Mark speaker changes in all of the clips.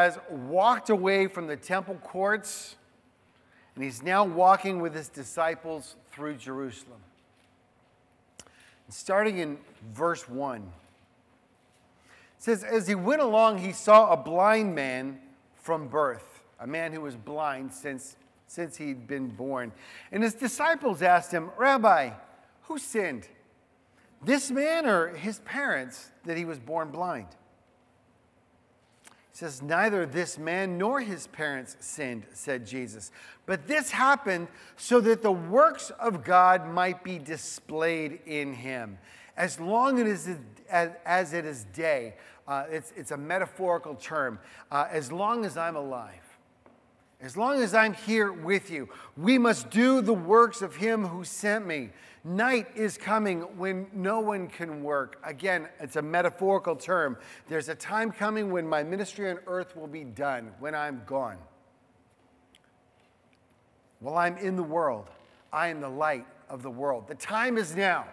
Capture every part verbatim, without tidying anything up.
Speaker 1: has walked away from the temple courts, and he's now walking with his disciples through Jerusalem. Starting in verse one, it says, as he went along, he saw a blind man from birth, a man who was blind since, since he'd been born. And his disciples asked him, Rabbi, who sinned, this man or his parents, that he was born blind? He says, neither this man nor his parents sinned, said Jesus. But this happened so that the works of God might be displayed in him. As long as it is, as, as it is day, uh, it's, it's a metaphorical term, uh, as long as I'm alive, as long as I'm here with you, we must do the works of him who sent me. Night is coming when no one can work. Again, it's a metaphorical term. There's a time coming when my ministry on earth will be done, when I'm gone. While I'm in the world, I am the light of the world. The time is now.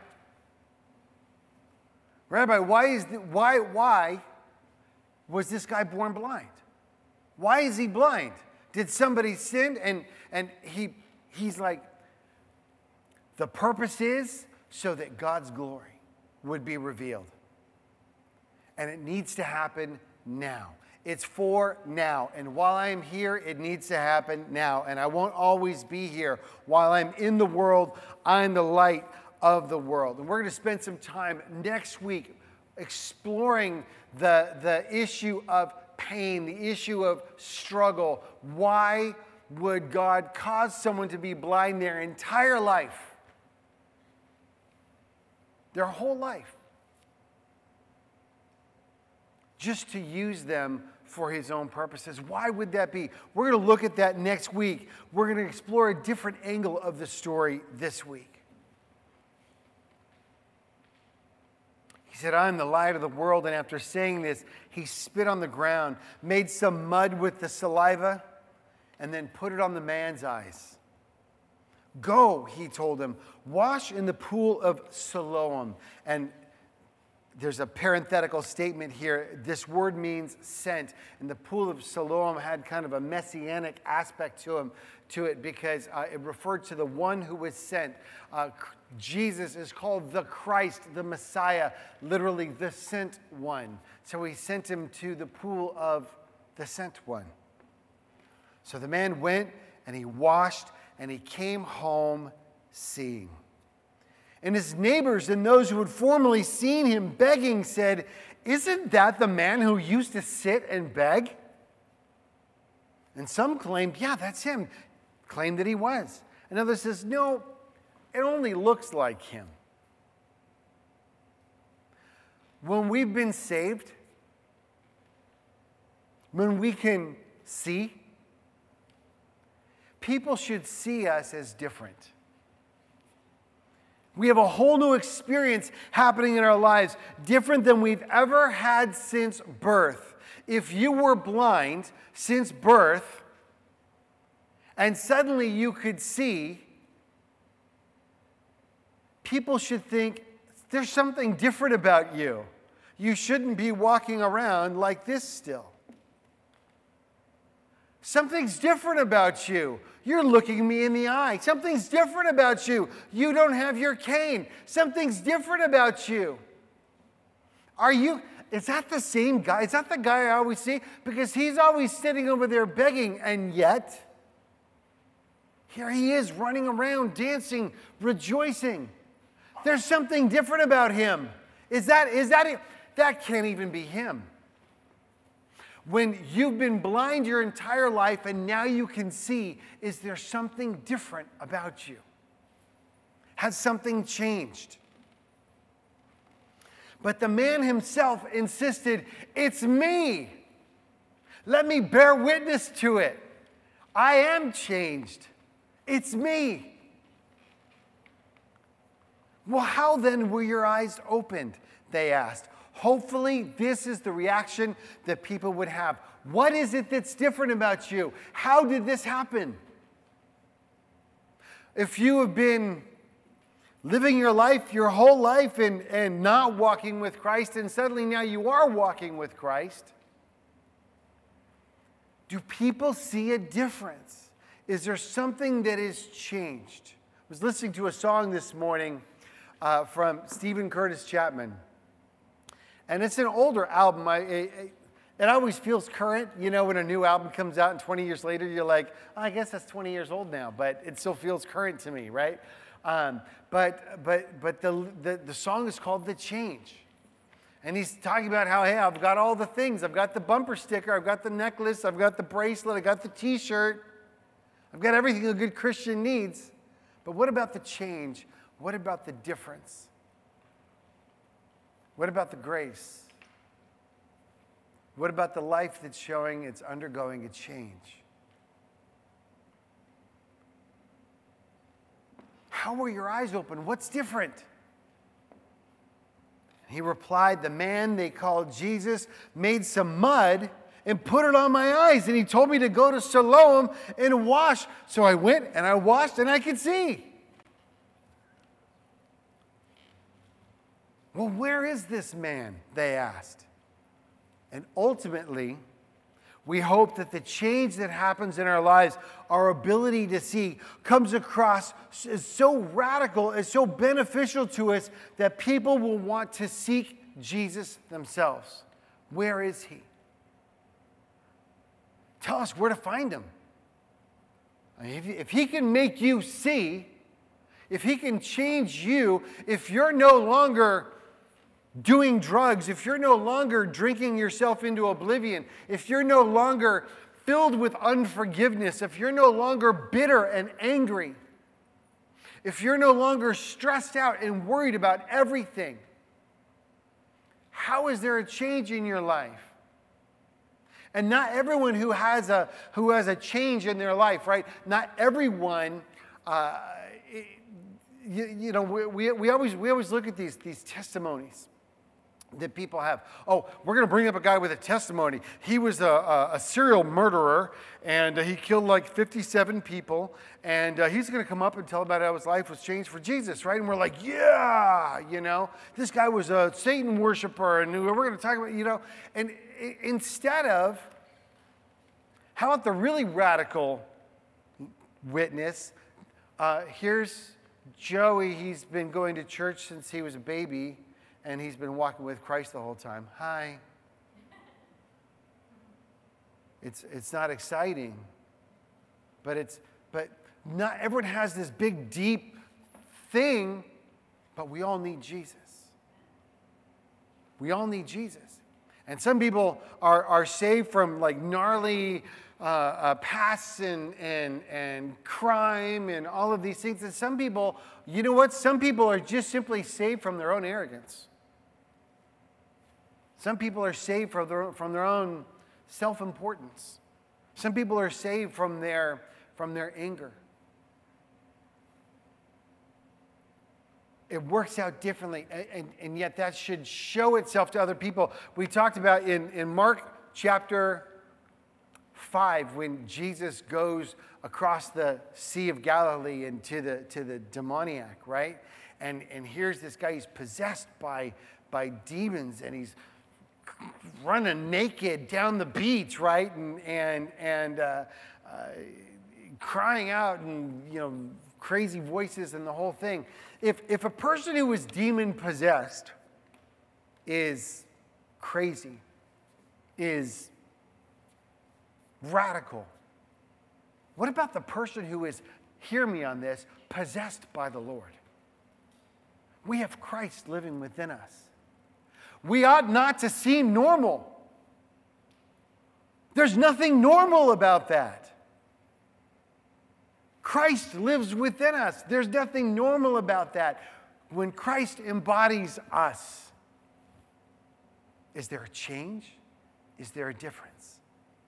Speaker 1: Rabbi, why is the, why why was this guy born blind? Why is he blind? Did somebody sin? And and he he's like, the purpose is so that God's glory would be revealed. And it needs to happen now. It's for now. And while I am here, it needs to happen now. And I won't always be here. While I'm in the world, I'm the light of the world. And we're going to spend some time next week exploring the, the issue of pain, the issue of struggle. Why would God cause someone to be blind their entire life? Their whole life. Just to use them for his own purposes. Why would that be? We're going to look at that next week. We're going to explore a different angle of the story this week. He said, I'm the light of the world. And after saying this, he spit on the ground, made some mud with the saliva, and then put it on the man's eyes. Go, he told him, wash in the pool of Siloam. And there's a parenthetical statement here. This word means sent. And the pool of Siloam had kind of a messianic aspect to him, to it because uh, it referred to the one who was sent. Uh, Jesus is called the Christ, the Messiah, literally the sent one. So he sent him to the pool of the sent one. So the man went and he washed and he came home seeing. And his neighbors and those who had formerly seen him begging said, isn't that the man who used to sit and beg? And some claimed, yeah, that's him. Claimed that he was. Another says, no, it only looks like him. When we've been saved, when we can see, people should see us as different. We have a whole new experience happening in our lives, different than we've ever had since birth. If you were blind since birth, and suddenly you could see, people should think, there's something different about you. You shouldn't be walking around like this still. Something's different about you. You're looking me in the eye. Something's different about you. You don't have your cane. Something's different about you. Are you, is that the same guy? Is that the guy I always see? Because he's always sitting over there begging, and yet, here he is running around, dancing, rejoicing. There's something different about him. Is that, is that it? That can't even be him. When you've been blind your entire life and now you can see, is there something different about you? Has something changed? But the man himself insisted, it's me. Let me bear witness to it. I am changed. It's me. Well, how then were your eyes opened? They asked. Hopefully, this is the reaction that people would have. What is it that's different about you? How did this happen? If you have been living your life, your whole life, and, and not walking with Christ, and suddenly now you are walking with Christ, Do people see a difference? Is there something that has changed? I was listening to a song this morning uh, from Stephen Curtis Chapman. And it's an older album. I, I, it always feels current. You know, when a new album comes out and twenty years later, you're like, oh, I guess that's twenty years old now. But it still feels current to me, right? Um, but but but the, the, the song is called The Change. And he's talking about how, hey, I've got all the things. I've got the bumper sticker. I've got the necklace. I've got the bracelet. I've got the T-shirt. I've got everything a good Christian needs. But what about the change? What about the difference? What about the grace? What about the life that's showing it's undergoing a change? How were your eyes open? What's different? He replied, the man they called Jesus made some mud and put it on my eyes. And he told me to go to Siloam and wash. So I went and I washed and I could see. Well, where is this man? They asked. And ultimately, we hope that the change that happens in our lives, our ability to see, comes across as so radical, as so beneficial to us that people will want to seek Jesus themselves. Where is he? Tell us where to find him. I mean, if, if he can make you see, if he can change you, if you're no longer doing drugs, if you're no longer drinking yourself into oblivion, if you're no longer filled with unforgiveness, if you're no longer bitter and angry, if you're no longer stressed out and worried about everything, how is there a change in your life? And not everyone who has a who has a change in their life, right? Not everyone. Uh, you, you know, we, we we always we always look at these these testimonies that people have. Oh, we're going to bring up a guy with a testimony. He was a, a, a serial murderer, and uh, he killed like fifty-seven people, and uh, he's going to come up and tell about how his life was changed for Jesus, right? And we're like, yeah, you know, this guy was a Satan worshiper, and we're going to talk about, you know, and I- instead of, how about the really radical witness? Uh, here's Joey. He's been going to church since he was a baby, and he's been walking with Christ the whole time. Hi. It's it's not exciting, but it's but not everyone has this big deep thing, but we all need Jesus. We all need Jesus. And some people are are saved from like gnarly uh, uh, pasts and and and crime and all of these things. And some people, you know what? Some people are just simply saved from their own arrogance. Some people are saved from their, from their own self-importance. Some people are saved from their, from their anger. It works out differently, and, and, and yet that should show itself to other people. We talked about in, in Mark chapter five, when Jesus goes across the Sea of Galilee and to the, to the demoniac, right? And, and here's this guy, he's possessed by, by demons, and he's running naked down the beach, right, and and and uh, uh, crying out, and you know, crazy voices and the whole thing. If if a person who is demon possessed is crazy, is radical, what about the person who is, hear me on this, possessed by the Lord? We have Christ living within us. We ought not to seem normal. There's nothing normal about that. Christ lives within us. There's nothing normal about that. When Christ embodies us, is there a change? Is there a difference?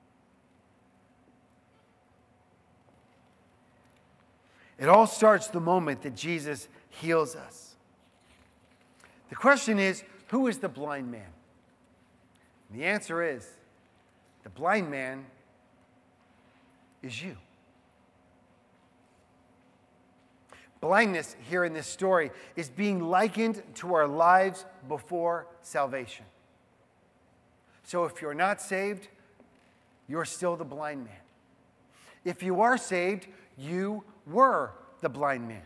Speaker 1: It all starts the moment that Jesus heals us. The question is, who is the blind man? And the answer is, the blind man is you. Blindness here in this story is being likened to our lives before salvation. So if you're not saved, you're still the blind man. If you are saved, you were the blind man.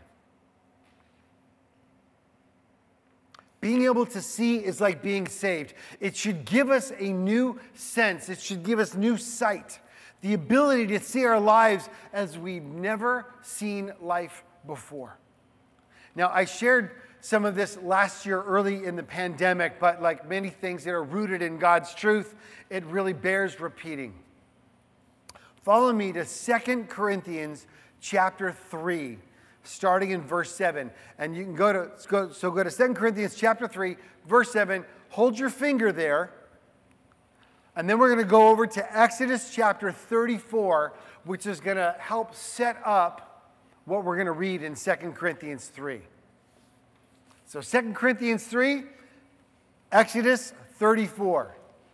Speaker 1: Being able to see is like being saved. It should give us a new sense. It should give us new sight. The ability to see our lives as we've never seen life before. Now, I shared some of this last year early in the pandemic, but like many things that are rooted in God's truth, it really bears repeating. Follow me to Second Corinthians chapter three. Starting in verse seven. And you can go to, go, so go to Second Corinthians chapter three, verse seven. Hold your finger there. And then we're going to go over to Exodus chapter thirty-four, which is going to help set up what we're going to read in Second Corinthians three. So Second Corinthians three, Exodus thirty-four.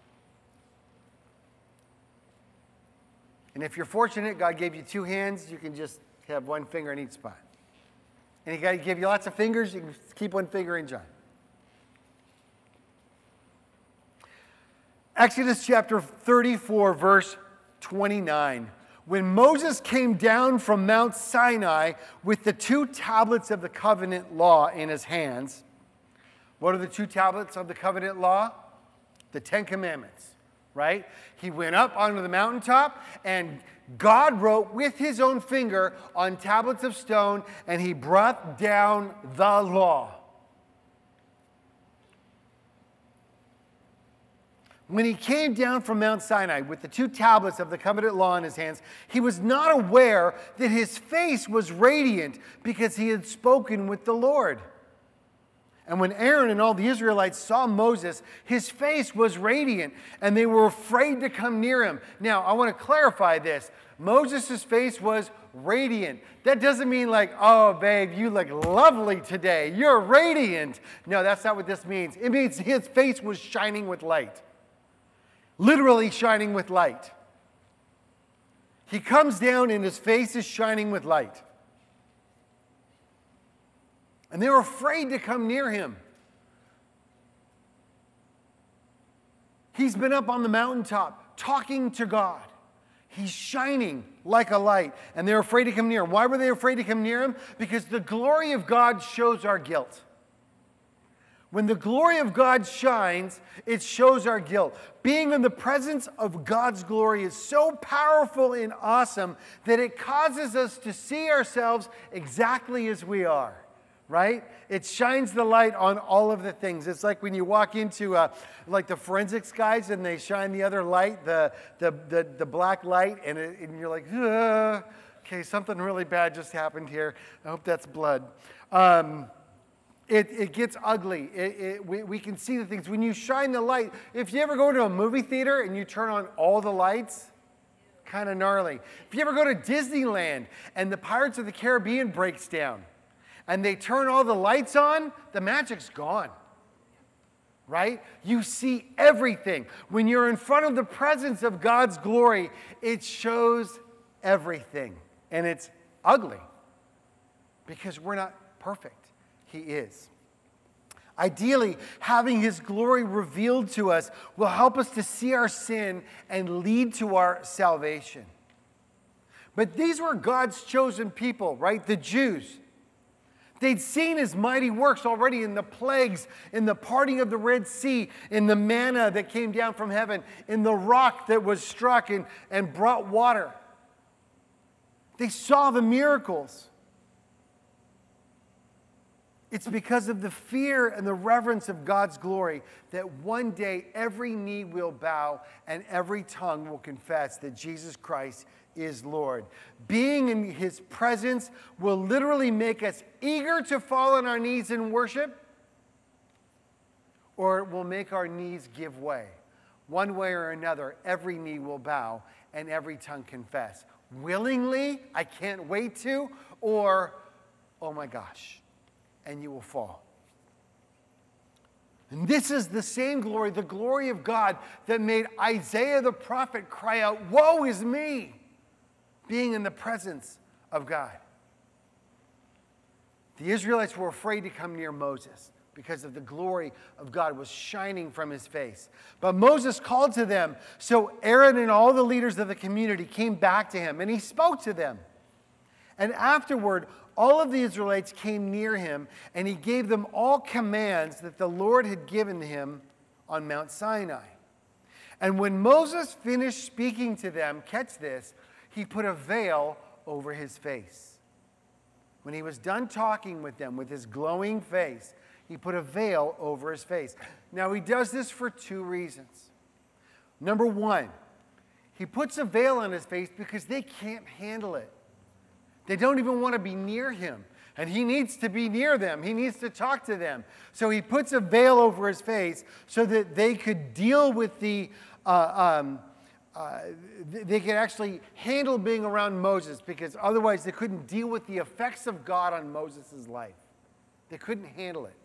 Speaker 1: And if you're fortunate, God gave you two hands, you can just have one finger in each spot. And he gave you lots of fingers, you can keep one finger in John. Exodus chapter thirty-four, verse twenty-nine. When Moses came down from Mount Sinai with the two tablets of the covenant law in his hands. What are the two tablets of the covenant law? The Ten Commandments, right? He went up onto the mountaintop and God wrote with his own finger on tablets of stone, and he brought down the law. When he came down from Mount Sinai with the two tablets of the covenant law in his hands, he was not aware that his face was radiant because he had spoken with the Lord. And when Aaron and all the Israelites saw Moses, his face was radiant, and they were afraid to come near him. Now, I want to clarify this. Moses' face was radiant. That doesn't mean like, oh, babe, you look lovely today. You're radiant. No, that's not what this means. It means his face was shining with light. Literally shining with light. He comes down and his face is shining with light. And they were afraid to come near him. He's been up on the mountaintop talking to God. He's shining like a light. And they're afraid to come near him. Why were they afraid to come near him? Because the glory of God shows our guilt. When the glory of God shines, it shows our guilt. Being in the presence of God's glory is so powerful and awesome that it causes us to see ourselves exactly as we are. Right? It shines the light on all of the things. It's like when you walk into uh, like the forensics guys and they shine the other light, the the the, the black light, and, it, and you're like, ugh, okay, something really bad just happened here. I hope that's blood. Um, it, it gets ugly. It, it, we, we can see the things. When you shine the light, if you ever go to a movie theater and you turn on all the lights, kind of gnarly. If you ever go to Disneyland and the Pirates of the Caribbean breaks down, and they turn all the lights on, the magic's gone, right? You see everything. When you're in front of the presence of God's glory, it shows everything. And it's ugly because we're not perfect. He is. Ideally, having his glory revealed to us will help us to see our sin and lead to our salvation. But these were God's chosen people, right? The Jews. They'd seen his mighty works already in the plagues, in the parting of the Red Sea, in the manna that came down from heaven, in the rock that was struck and, and brought water. They saw the miracles. It's because of the fear and the reverence of God's glory that one day every knee will bow and every tongue will confess that Jesus Christ is Lord. Being in his presence will literally make us eager to fall on our knees in worship, or it will make our knees give way. One way or another, every knee will bow and every tongue confess. Willingly, I can't wait to, or, oh my gosh, and you will fall. And this is the same glory, the glory of God that made Isaiah the prophet cry out, "Woe is me!" being in the presence of God. The Israelites were afraid to come near Moses. because of the glory of God was shining from his face. But Moses called to them. So Aaron and all the leaders of the community came back to him, and he spoke to them. And afterward, all of the Israelites came near him, and he gave them all commands that the Lord had given him on Mount Sinai. And when Moses finished speaking to them, catch this, he put a veil over his face. When he was done talking with them with his glowing face, he put a veil over his face. Now, he does this for two reasons. Number one, he puts a veil on his face because they can't handle it. They don't even want to be near him. And he needs to be near them. He needs to talk to them. So he puts a veil over his face so that they could deal with the, uh, um, uh, they could actually handle being around Moses, because otherwise they couldn't deal with the effects of God on Moses' life. They couldn't handle it.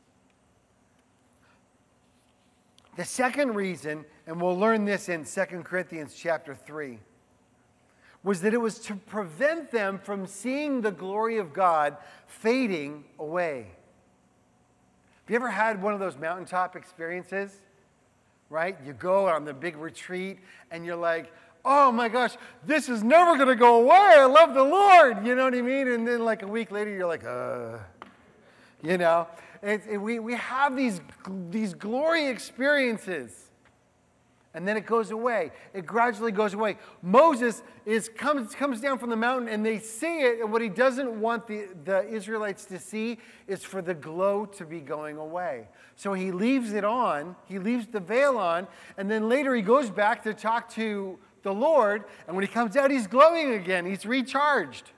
Speaker 1: The second reason, and we'll learn this in Second Corinthians chapter three, was that it was to prevent them from seeing the glory of God fading away. Have you ever had one of those mountaintop experiences? Right? You go on the big retreat and you're like, oh my gosh, this is never going to go away. I love the Lord. You know what I mean? And then like a week later, you're like, uh, you know? It's, it, we, we have these, these glory experiences. And then it goes away. It gradually goes away. Moses is comes, comes down from the mountain, and they see it, and what he doesn't want the, the Israelites to see is for the glow to be going away. So he leaves it on, he leaves the veil on, and then later he goes back to talk to the Lord, and when he comes out, he's glowing again. He's recharged.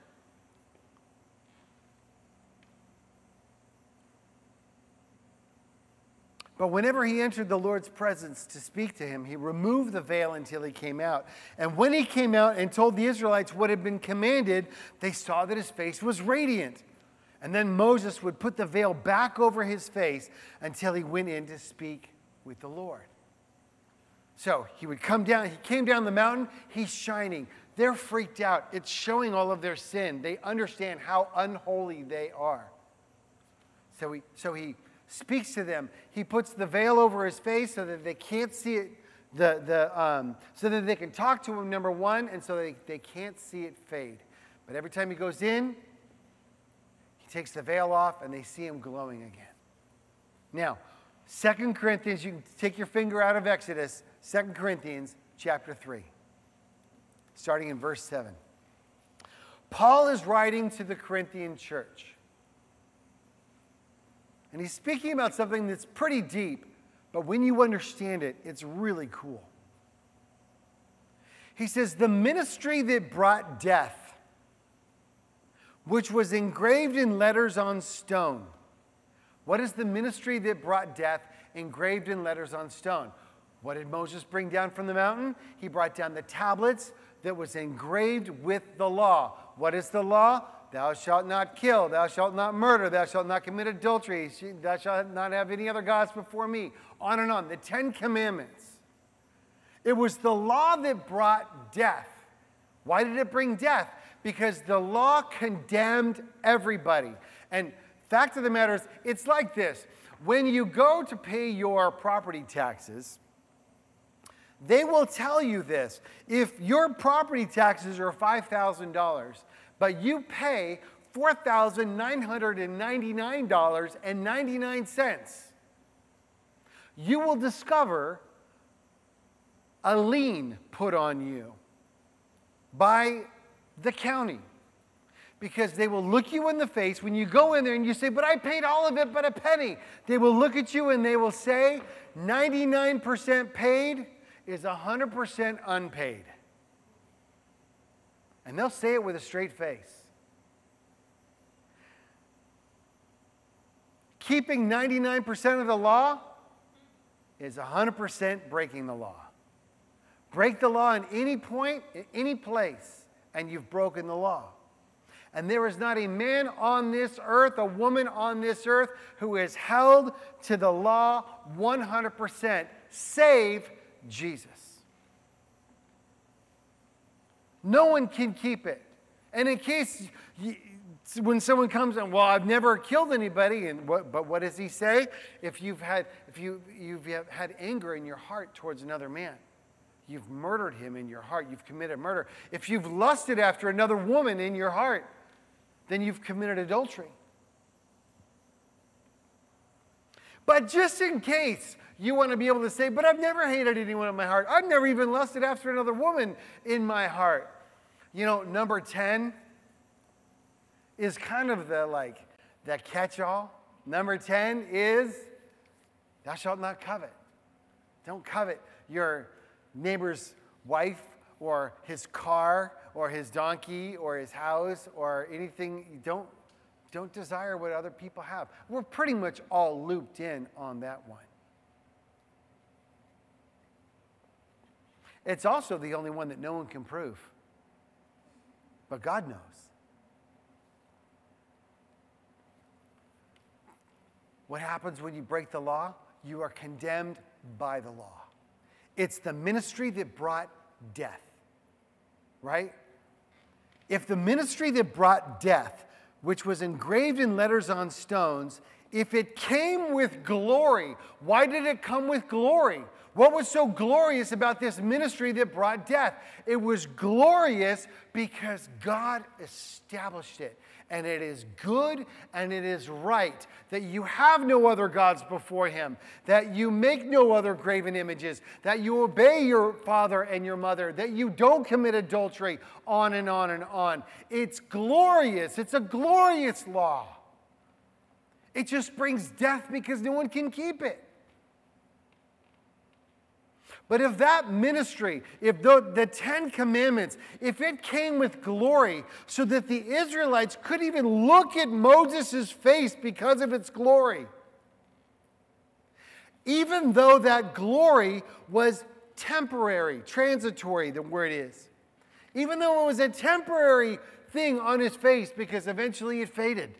Speaker 1: But whenever he entered the Lord's presence to speak to him, he removed the veil until he came out. And when he came out and told the Israelites what had been commanded, they saw that his face was radiant. And then Moses would put the veil back over his face until he went in to speak with the Lord. So he would come down, he came down the mountain, he's shining. They're freaked out. It's showing all of their sin. They understand how unholy they are. So he, so he speaks to them. He puts the veil over his face so that they can't see it, the, the, um, so that they can talk to him, number one, and so they, they can't see it fade. But every time he goes in, he takes the veil off and they see him glowing again. Now, Second Corinthians, you can take your finger out of Exodus, Second Corinthians chapter three, starting in verse seven. Paul is writing to the Corinthian church. And he's speaking about something that's pretty deep, but when you understand it, it's really cool. He says, the ministry that brought death, which was engraved in letters on stone. What is the ministry that brought death engraved in letters on stone? What did Moses bring down from the mountain? He brought down the tablets that was engraved with the law. What is the law? Thou shalt not kill, thou shalt not murder, thou shalt not commit adultery, thou shalt not have any other gods before me. On and on. The Ten Commandments. It was the law that brought death. Why did it bring death? Because the law condemned everybody. And fact of the matter is, it's like this. When you go to pay your property taxes, they will tell you this. If your property taxes are five thousand dollars, but you pay four thousand nine hundred ninety-nine dollars and ninety-nine cents, you will discover a lien put on you by the county. Because they will look you in the face when you go in there and you say, but I paid all of it but a penny. They will look at you and they will say, ninety-nine percent paid is one hundred percent unpaid. And they'll say it with a straight face. Keeping ninety-nine percent of the law is one hundred percent breaking the law. Break the law at any point, at any place, and you've broken the law. And there is not a man on this earth, a woman on this earth, who is held to the law one hundred percent, save Jesus. No one can keep it. And in case you, When someone comes and, well, I've never killed anybody, and what, but what does he say? If you've had, if you you've had anger in your heart towards another man, you've murdered him in your heart. You've committed murder. If you've lusted after another woman in your heart, then you've committed adultery. But just in case you want to be able to say, but I've never hated anyone in my heart. I've never even lusted after another woman in my heart. You know, number ten is kind of the like the catch-all. Number ten is thou shalt not covet. Don't covet your neighbor's wife or his car or his donkey or his house or anything. Don't, don't desire what other people have. We're pretty much all looped in on that one. It's also the only one that no one can prove. But God knows. What happens when you break the law? You are condemned by the law. It's the ministry that brought death, right? If the ministry that brought death, which was engraved in letters on stones, if it came with glory, why did it come with glory? What was so glorious about this ministry that brought death? It was glorious because God established it. And it is good and it is right that you have no other gods before him, that you make no other graven images, that you obey your father and your mother, that you don't commit adultery, on and on and on. It's glorious. It's a glorious law. It just brings death because no one can keep it. But if that ministry, if the, the Ten Commandments, if it came with glory so that the Israelites could even look at Moses' face because of its glory, even though that glory was temporary, transitory, the word is, even though it was a temporary thing on his face because eventually it faded,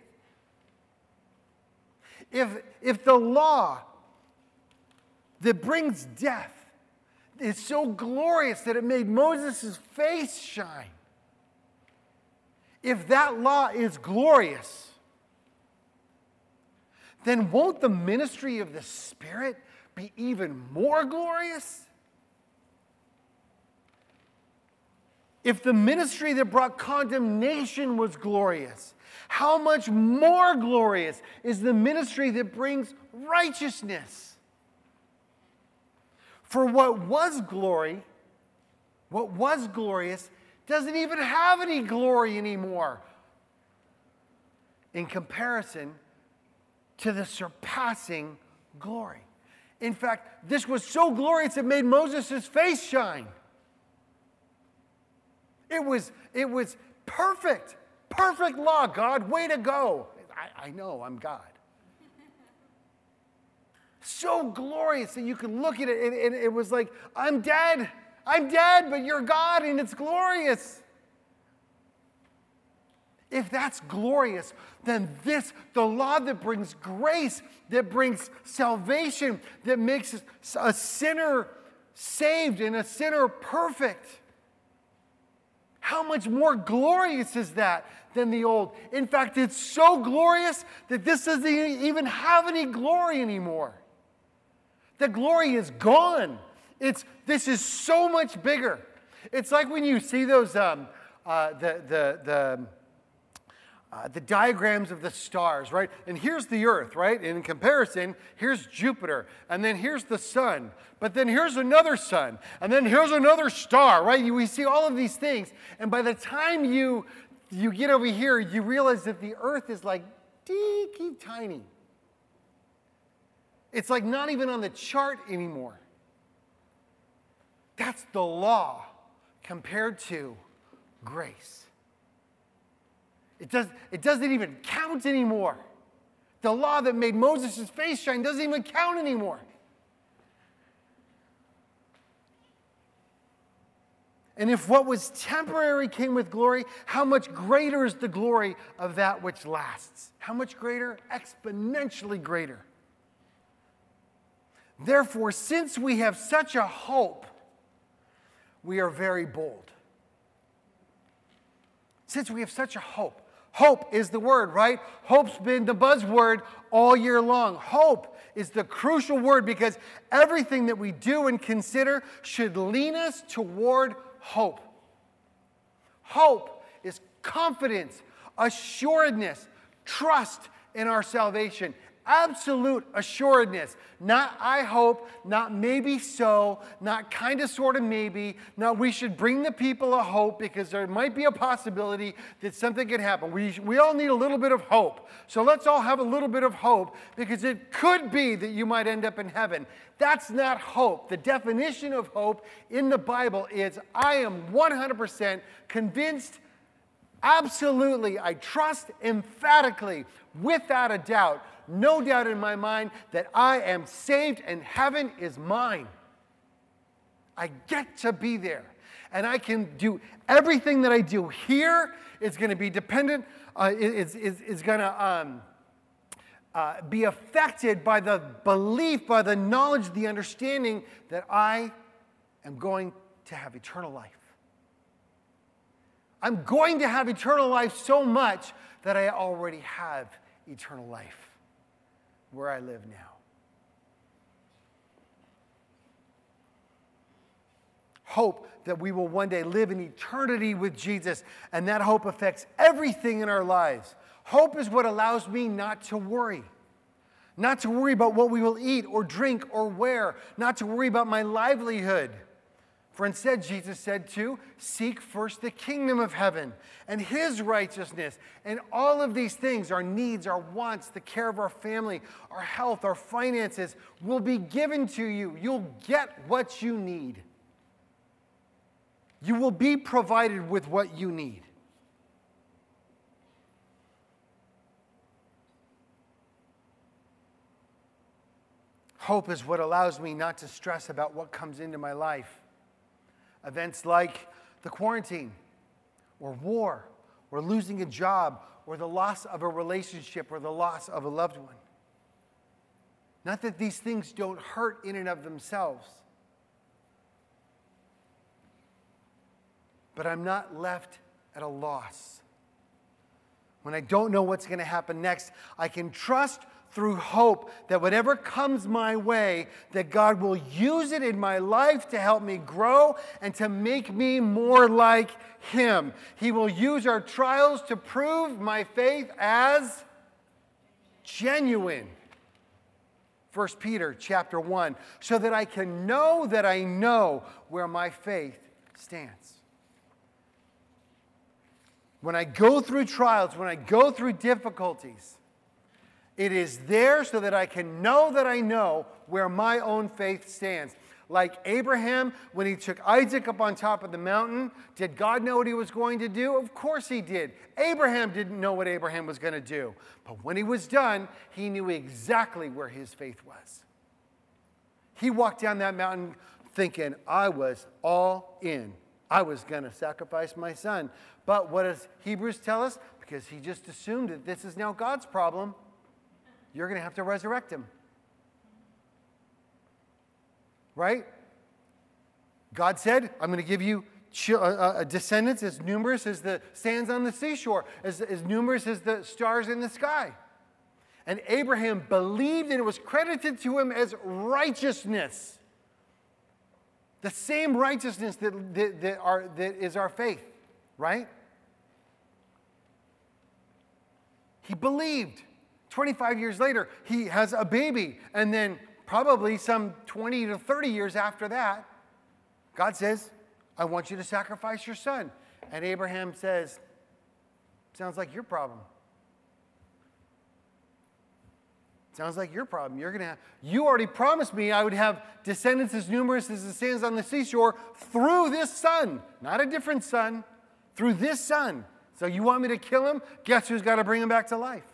Speaker 1: if, if the law that brings death is so glorious that it made Moses' face shine, if that law is glorious, then won't the ministry of the Spirit be even more glorious? If the ministry that brought condemnation was glorious, how much more glorious is the ministry that brings righteousness? For what was glory, what was glorious, doesn't even have any glory anymore in comparison to the surpassing glory. In fact, this was so glorious it made Moses' face shine. It was, it was perfect, perfect law, God, way to go. I, I know, I'm God. So glorious that you could look at it and, and it was like, I'm dead. I'm dead, but you're God and it's glorious. If that's glorious, then this, the law that brings grace, that brings salvation, that makes a sinner saved and a sinner perfect, how much more glorious is that than the old? In fact, it's so glorious that this doesn't even have any glory anymore. The glory is gone. It's, this is so much bigger. It's like when you see those, um, uh, the, the, the, uh, the diagrams of the stars, right? And here's the earth, right? And in comparison, here's Jupiter. And then here's the sun. But then here's another sun. And then here's another star, right? You, we see all of these things. And by the time you, you get over here, you realize that the earth is like teeny tiny. It's like not even on the chart anymore. That's the law compared to grace. It, does, it doesn't even count anymore. The law that made Moses' face shine doesn't even count anymore. And if what was temporary came with glory, how much greater is the glory of that which lasts? How much greater? Exponentially greater. Therefore, since we have such a hope, we are very bold. Since we have such a hope, Hope is the word, right? Hope's been the buzzword all year long. Hope is the crucial word because everything that we do and consider should lean us toward hope. Hope is confidence, assuredness, trust in our salvation. Absolute assuredness. Not I hope, not maybe so, not kind of sort of maybe. Not we should bring the people a hope because there might be a possibility that something could happen. We, we all need a little bit of hope. So let's all have a little bit of hope because it could be that you might end up in heaven. That's not hope. The definition of hope in the Bible is I am one hundred percent convinced, absolutely, I trust emphatically, without a doubt, no doubt in my mind that I am saved and heaven is mine. I get to be there. And I can do everything that I do here is going to be dependent, uh, is, is, is going to um, uh, be affected by the belief, by the knowledge, the understanding that I am going to have eternal life. I'm going to have eternal life so much that I already have eternal life where I live now. Hope that we will one day live in eternity with Jesus, and that hope affects everything in our lives. Hope is what allows me not to worry. Not to worry about what we will eat or drink or wear. Not to worry about my livelihood. For instead, Jesus said to seek first the kingdom of heaven and his righteousness. And all of these things, our needs, our wants, the care of our family, our health, our finances, will be given to you. You'll get what you need. You will be provided with what you need. Hope is what allows me not to stress about what comes into my life. Events like the quarantine, or war, or losing a job, or the loss of a relationship, or the loss of a loved one. Not that these things don't hurt in and of themselves, but I'm not left at a loss. When I don't know what's going to happen next, I can trust through hope that whatever comes my way, that God will use it in my life to help me grow and to make me more like him. He will use our trials to prove my faith as genuine. First Peter chapter one, so that I can know that I know where my faith stands. When I go through trials, when I go through difficulties, it is there so that I can know that I know where my own faith stands. Like Abraham, when he took Isaac up on top of the mountain, did God know what he was going to do? Of course he did. Abraham didn't know what Abraham was going to do. But when he was done, he knew exactly where his faith was. He walked down that mountain thinking, I was all in. I was going to sacrifice my son. But what does Hebrews tell us? Because he just assumed that this is now God's problem. You're going to have to resurrect him. Right? God said, I'm going to give you ch- uh, uh, descendants as numerous as the sands on the seashore, as, as numerous as the stars in the sky. And Abraham believed, and it was credited to him as righteousness. The same righteousness that, that, that, are, that is our faith. Right? He believed. twenty-five years later, he has a baby. And then probably some twenty to thirty years after that, God says, I want you to sacrifice your son. And Abraham says, sounds like your problem. Sounds like your problem. You're going to have, you already promised me I would have descendants as numerous as the sands on the seashore through this son. Not a different son, through this son. So you want me to kill him? Guess who's got to bring him back to life?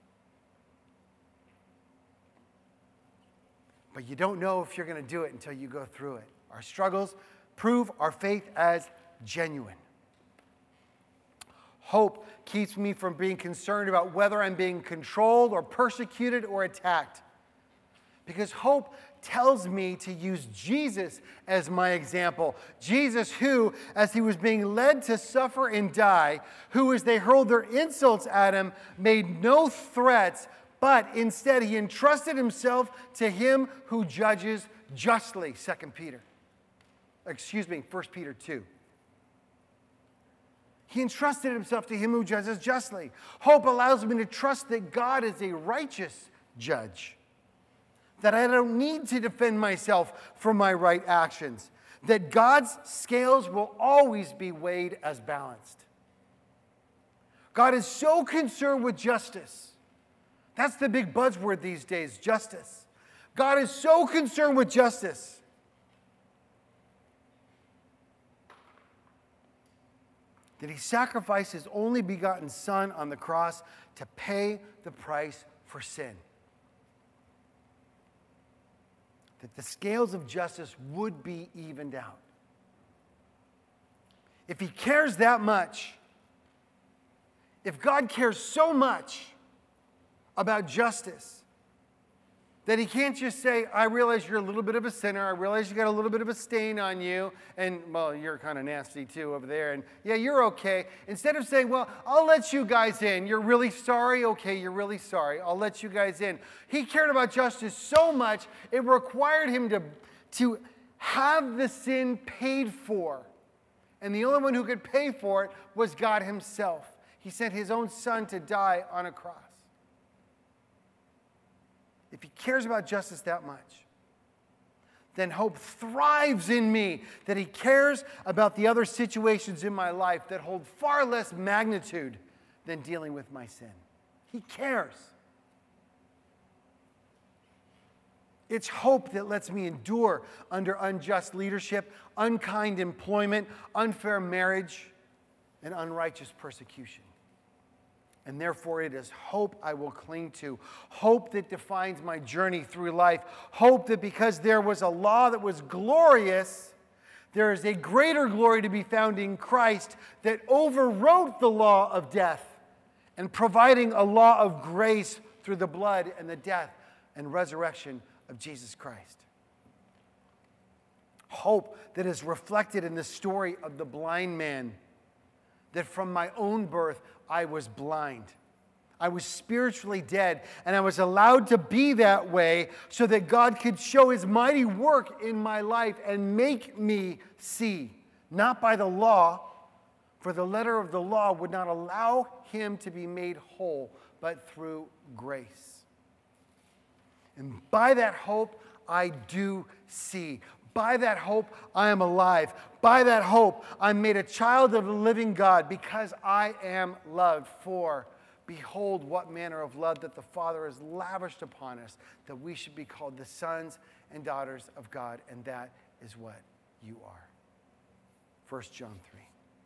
Speaker 1: But you don't know if you're going to do it until you go through it. Our struggles prove our faith as genuine. Hope keeps me from being concerned about whether I'm being controlled or persecuted or attacked. Because hope tells me to use Jesus as my example. Jesus who, as he was being led to suffer and die, who as they hurled their insults at him, made no threats, but instead he entrusted himself to him who judges justly. Second Peter. Excuse me, First Peter two. He entrusted himself to him who judges justly. Hope allows me to trust that God is a righteous judge. That I don't need to defend myself for my right actions. That God's scales will always be weighed as balanced. God is so concerned with justice. That's the big buzzword these days, justice. God is so concerned with justice that he sacrificed his only begotten Son on the cross to pay the price for sin. That the scales of justice would be evened out. If he cares that much, if God cares so much about justice, that he can't just say, I realize you're a little bit of a sinner, I realize you got a little bit of a stain on you, and, well, you're kind of nasty too over there, and yeah, you're okay. Instead of saying, well, I'll let you guys in, you're really sorry, okay, you're really sorry, I'll let you guys in. He cared about justice so much, it required him to, to have the sin paid for. And the only one who could pay for it was God himself. He sent his own Son to die on a cross. If he cares about justice that much, then hope thrives in me that he cares about the other situations in my life that hold far less magnitude than dealing with my sin. He cares. It's hope that lets me endure under unjust leadership, unkind employment, unfair marriage, and unrighteous persecution. And therefore it is hope I will cling to. Hope that defines my journey through life. Hope that because there was a law that was glorious, there is a greater glory to be found in Christ that overwrote the law of death and providing a law of grace through the blood and the death and resurrection of Jesus Christ. Hope that is reflected in the story of the blind man, that from my own birth I was blind. I was spiritually dead, and I was allowed to be that way so that God could show his mighty work in my life and make me see, not by the law, for the letter of the law would not allow him to be made whole, but through grace. And by that hope, I do see. By that hope, I am alive. By that hope, I'm made a child of the living God because I am loved. For behold, what manner of love that the Father has lavished upon us, that we should be called the sons and daughters of God, and that is what you are. First John three.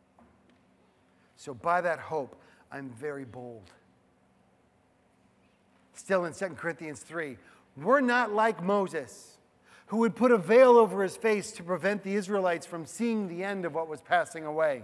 Speaker 1: So by that hope, I'm very bold. Still in Second Corinthians three, we're not like Moses, who would put a veil over his face to prevent the Israelites from seeing the end of what was passing away.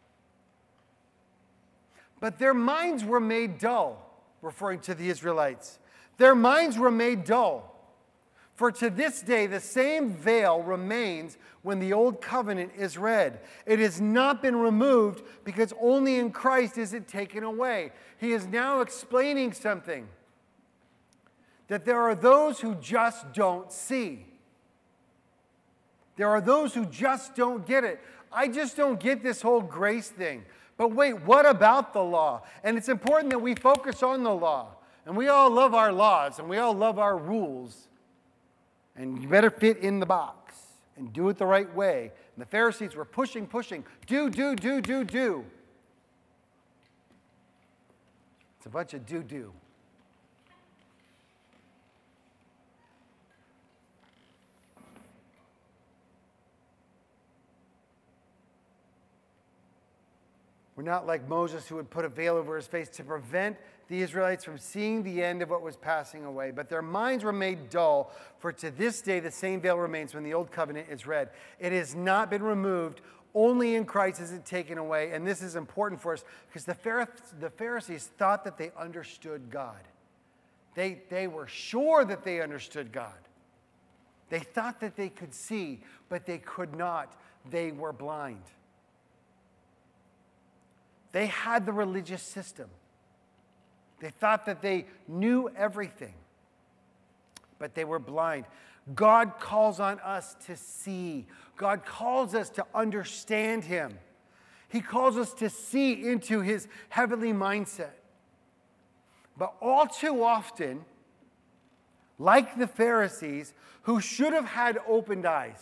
Speaker 1: But their minds were made dull, referring to the Israelites. Their minds were made dull. For to this day, the same veil remains when the old covenant is read. It has not been removed because only in Christ is it taken away. He is now explaining something, that there are those who just don't see. There are those who just don't get it. I just don't get this whole grace thing. But wait, what about the law? And it's important that we focus on the law. And we all love our laws, and we all love our rules. And you better fit in the box and do it the right way. And the Pharisees were pushing, pushing. Do, do, do, do, do. It's a bunch of do, do. We're not like Moses, who would put a veil over his face to prevent the Israelites from seeing the end of what was passing away. But their minds were made dull, for to this day the same veil remains when the old covenant is read. It has not been removed. Only in Christ is it taken away. And this is important for us because the Pharisees thought that they understood God. They, they were sure that they understood God. They thought that they could see, but they could not. They were blind. They had the religious system. They thought that they knew everything, but they were blind. God calls on us to see. God calls us to understand Him. He calls us to see into His heavenly mindset. But all too often, like the Pharisees, who should have had opened eyes,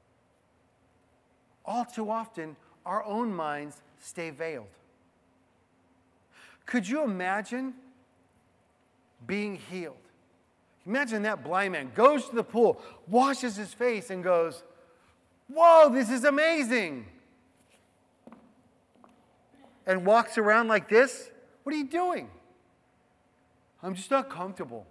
Speaker 1: all too often, our own minds stay veiled. Could you imagine being healed? Imagine that blind man goes to the pool, washes his face, and goes, "Whoa, this is amazing!" And walks around like this. What are you doing? I'm just not comfortable.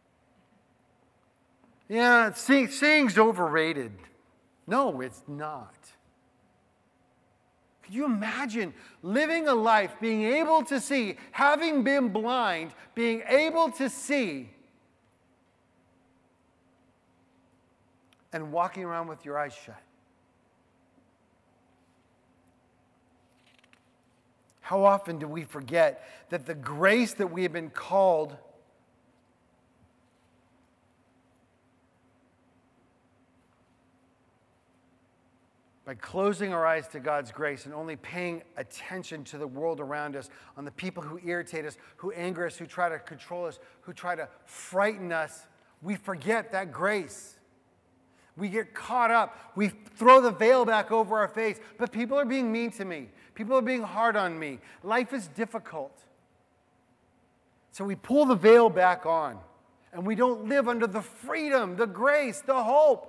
Speaker 1: Yeah, sing, singing's overrated. No, it's not. Could you imagine living a life, being able to see, having been blind, being able to see, and walking around with your eyes shut? How often do we forget that the grace that we have been called by closing our eyes to God's grace and only paying attention to the world around us, on the people who irritate us, who anger us, who try to control us, who try to frighten us, we forget that grace. We get caught up. We throw the veil back over our face. But people are being mean to me. People are being hard on me. Life is difficult. So we pull the veil back on. And we don't live under the freedom, the grace, the hope.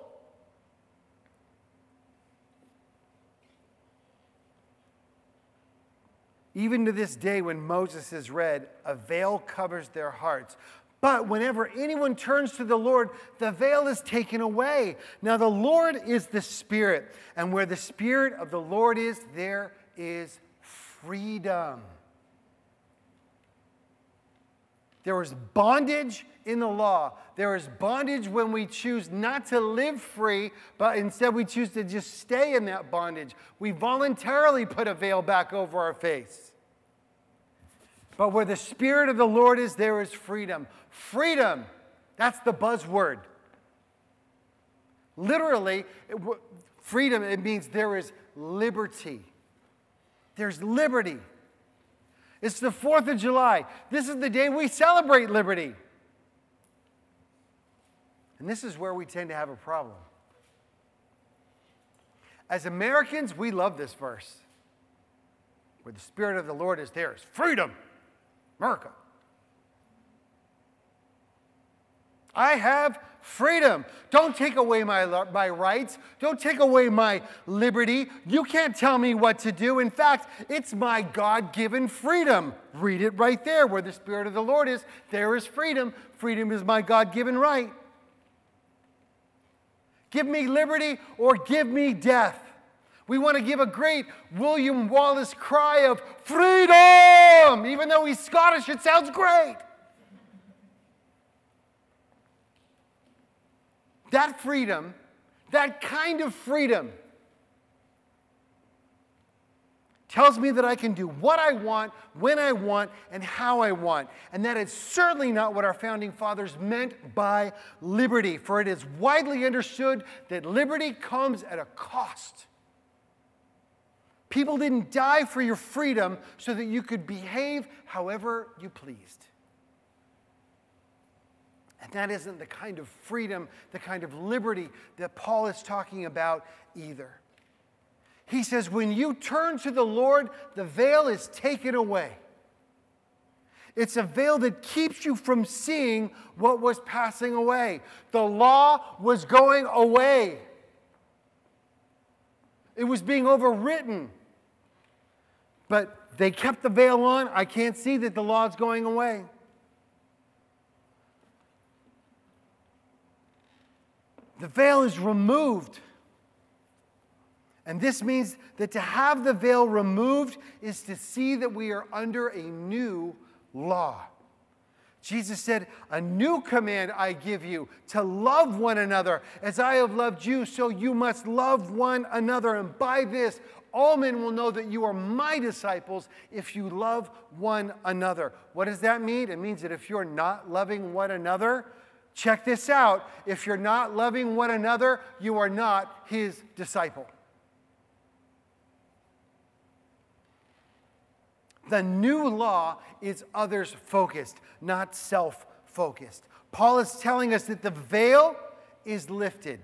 Speaker 1: Even to this day, when Moses is read, a veil covers their hearts. But whenever anyone turns to the Lord, the veil is taken away. Now the Lord is the Spirit, and where the Spirit of the Lord is, there is freedom. There is bondage in the law. There is bondage when we choose not to live free, but instead we choose to just stay in that bondage. We voluntarily put a veil back over our face. But where the Spirit of the Lord is, there is freedom. Freedom, that's the buzzword. Literally, it, freedom, it means there is liberty. There's liberty. It's the fourth of July. This is the day we celebrate liberty. And this is where we tend to have a problem. As Americans, we love this verse. Where the Spirit of the Lord is, there is freedom. America. I have freedom. Don't take away my, my rights. Don't take away my liberty. You can't tell me what to do. In fact, it's my God-given freedom. Read it right there. Where the Spirit of the Lord is, there is freedom. Freedom is my God-given right. Give me liberty or give me death. We want to give a great William Wallace cry of freedom. Even though he's Scottish, it sounds great. That freedom, that kind of freedom, tells me that I can do what I want, when I want, and how I want. And that is certainly not what our founding fathers meant by liberty. For it is widely understood that liberty comes at a cost. People didn't die for your freedom so that you could behave however you pleased. And that isn't the kind of freedom, the kind of liberty that Paul is talking about either. He says, when you turn to the Lord, the veil is taken away. It's a veil that keeps you from seeing what was passing away. The law was going away. It was being overwritten. But they kept the veil on. I can't see that the law is going away. The veil is removed. And this means that to have the veil removed is to see that we are under a new law. Jesus said, a new command I give you, to love one another. As I have loved you, so you must love one another. And by this, all men will know that you are my disciples if you love one another. What does that mean? It means that if you're not loving one another, check this out. If you're not loving one another, you are not his disciple. The new law is others-focused, not self-focused. Paul is telling us that the veil is lifted.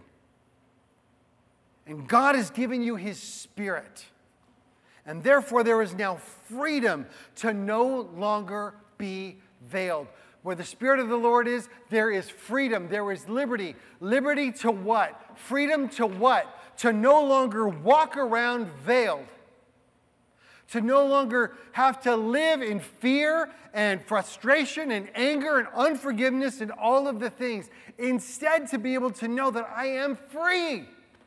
Speaker 1: And God has given you his Spirit. And therefore there is now freedom to no longer be veiled. Where the Spirit of the Lord is, there is freedom. There is liberty. Liberty to what? Freedom to what? To no longer walk around veiled. To no longer have to live in fear and frustration and anger and unforgiveness and all of the things. Instead, to be able to know that I am free.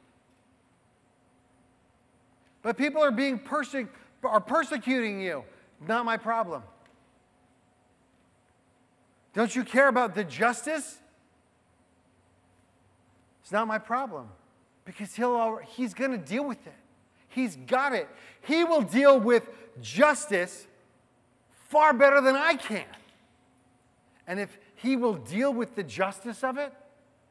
Speaker 1: But people are being perse- are persecuting you. Not my problem. Don't you care about the justice? It's not my problem. Because he'll, he's going to deal with it. He's got it. He will deal with justice far better than I can. And if he will deal with the justice of it,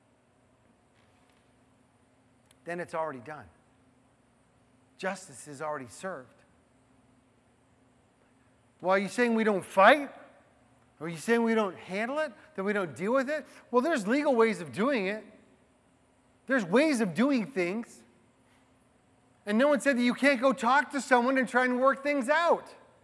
Speaker 1: then it's already done. Justice is already served. Well, are you saying we don't fight? Are you saying we don't handle it? That we don't deal with it? Well, there's legal ways of doing it. There's ways of doing things. And no one said that you can't go talk to someone and try and work things out.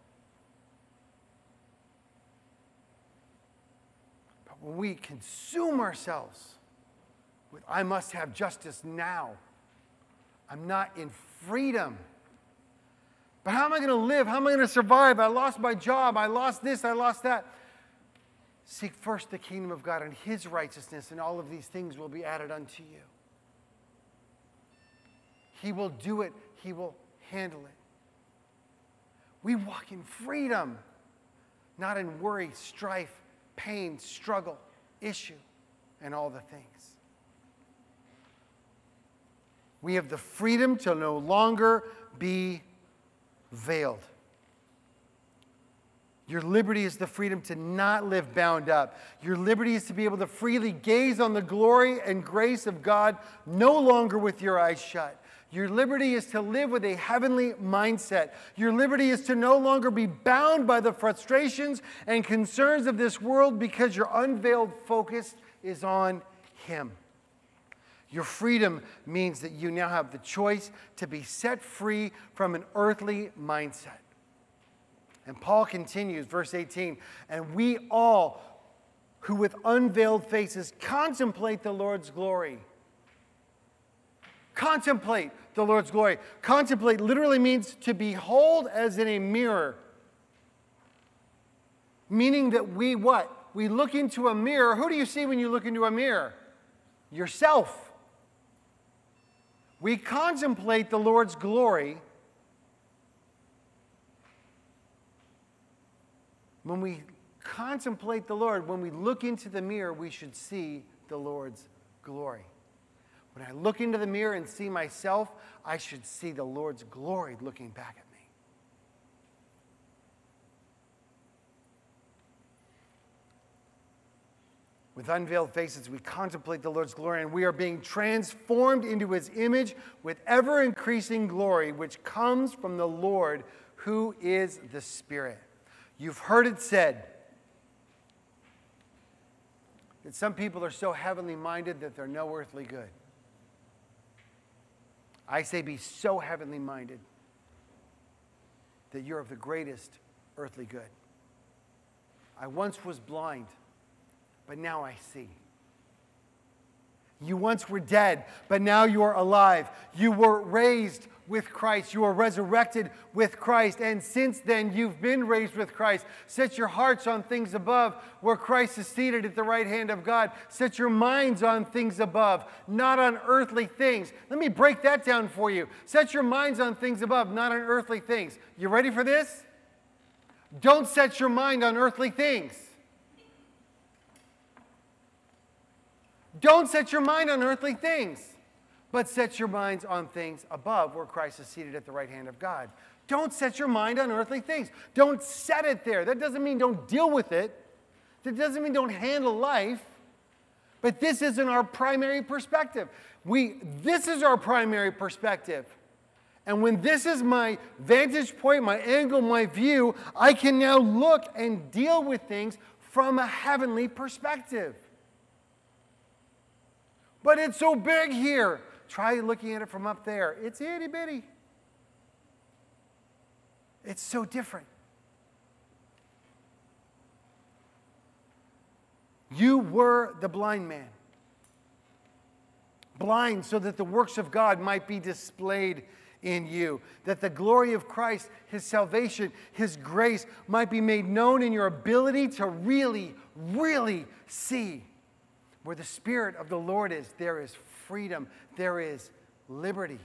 Speaker 1: But when we consume ourselves with, I must have justice now, I'm not in freedom. But how am I going to live? How am I going to survive? I lost my job. I lost this. I lost that. Seek first the kingdom of God and his righteousness, and all of these things will be added unto you. He will do it. He will handle it. We walk in freedom, not in worry, strife, pain, struggle, issue, and all the things. We have the freedom to no longer be veiled. Your liberty is the freedom to not live bound up. Your liberty is to be able to freely gaze on the glory and grace of God, no longer with your eyes shut. Your liberty is to live with a heavenly mindset. Your liberty is to no longer be bound by the frustrations and concerns of this world because your unveiled focus is on him. Your freedom means that you now have the choice to be set free from an earthly mindset. And Paul continues, verse eighteen, and we all who with unveiled faces contemplate the Lord's glory. Contemplate the Lord's glory. Contemplate literally means to behold as in a mirror. Meaning that we what? We look into a mirror. Who do you see when you look into a mirror? Yourself. We contemplate the Lord's glory when we contemplate the Lord, when we look into the mirror, we should see the Lord's glory. When I look into the mirror and see myself, I should see the Lord's glory looking back at me. With unveiled faces, we contemplate the Lord's glory, and we are being transformed into his image with ever-increasing glory, which comes from the Lord, who is the Spirit. You've heard it said that some people are so heavenly minded that they're no earthly good. I say be so heavenly minded that you're of the greatest earthly good. I once was blind, but now I see. You once were dead, but now you are alive. You were raised with Christ. You are resurrected with Christ. And since then, you've been raised with Christ. Set your hearts on things above, where Christ is seated at the right hand of God. Set your minds on things above, not on earthly things. Let me break that down for you. Set your minds on things above, not on earthly things. You ready for this? Don't set your mind on earthly things. Don't set your mind on earthly things, but set your minds on things above, where Christ is seated at the right hand of God. Don't set your mind on earthly things. Don't set it there. That doesn't mean don't deal with it. That doesn't mean don't handle life. But this isn't our primary perspective. We, this is our primary perspective. And when this is my vantage point, my angle, my view, I can now look and deal with things from a heavenly perspective. But it's so big here. Try looking at it from up there. It's itty bitty. It's so different. You were the blind man. Blind so that the works of God might be displayed in you. That the glory of Christ, His salvation, His grace might be made known in your ability to really, really see. Where the Spirit of the Lord is, there is freedom. There is liberty.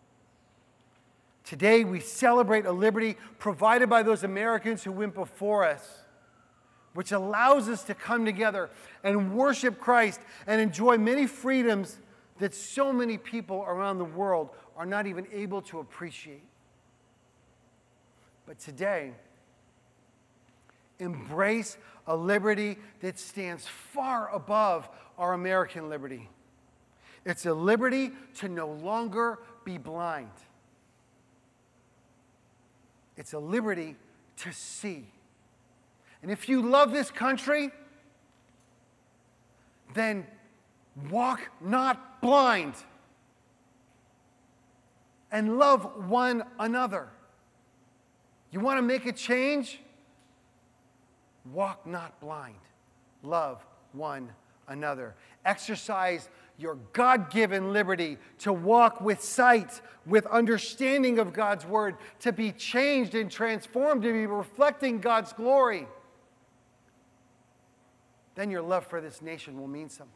Speaker 1: Today we celebrate a liberty provided by those Americans who went before us, which allows us to come together and worship Christ and enjoy many freedoms that so many people around the world are not even able to appreciate. But today, embrace a liberty that stands far above our American liberty. It's a liberty to no longer be blind. It's a liberty to see. And if you love this country, then walk not blind. And love one another. You want to make a change? Walk not blind. Love one another. Exercise your God-given liberty to walk with sight, with understanding of God's word, to be changed and transformed, to be reflecting God's glory. Then your love for this nation will mean something.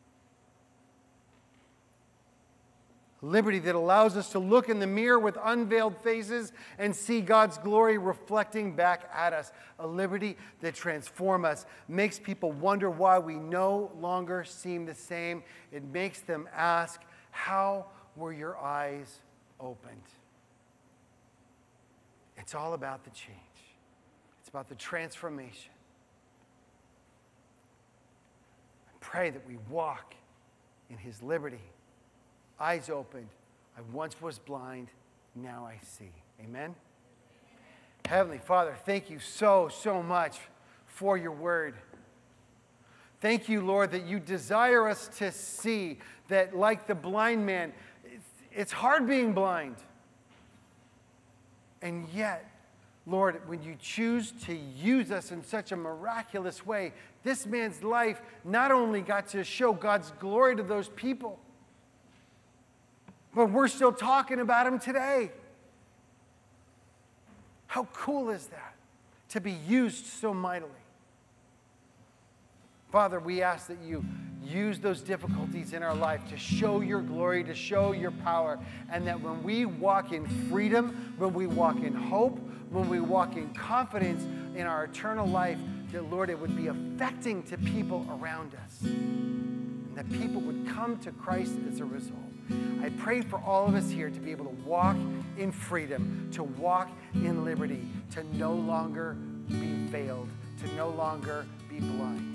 Speaker 1: Liberty that allows us to look in the mirror with unveiled faces and see God's glory reflecting back at us. A liberty that transforms us, makes people wonder why we no longer seem the same. It makes them ask, how were your eyes opened? It's all about the change. It's about the transformation. I pray that we walk in His liberty. Eyes opened. I once was blind, now I see. Amen? Heavenly Father, thank you so, so much for your word. Thank you, Lord, that you desire us to see that, like the blind man, it's, it's hard being blind. And yet, Lord, when you choose to use us in such a miraculous way, this man's life not only got to show God's glory to those people, but we're still talking about him today. How cool is that? To be used so mightily. Father, we ask that you use those difficulties in our life to show your glory, to show your power, and that when we walk in freedom, when we walk in hope, when we walk in confidence in our eternal life, that, Lord, it would be affecting to people around us, and that people would come to Christ as a result. I pray for all of us here to be able to walk in freedom, to walk in liberty, to no longer be veiled, to no longer be blind.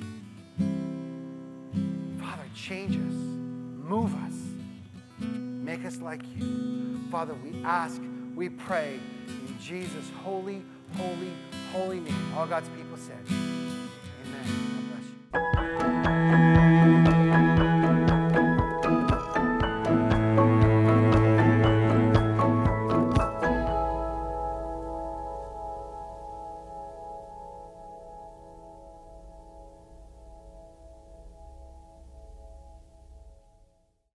Speaker 1: Father, change us, move us, make us like you. Father, we ask, we pray in Jesus' holy, holy, holy name. All God's people said.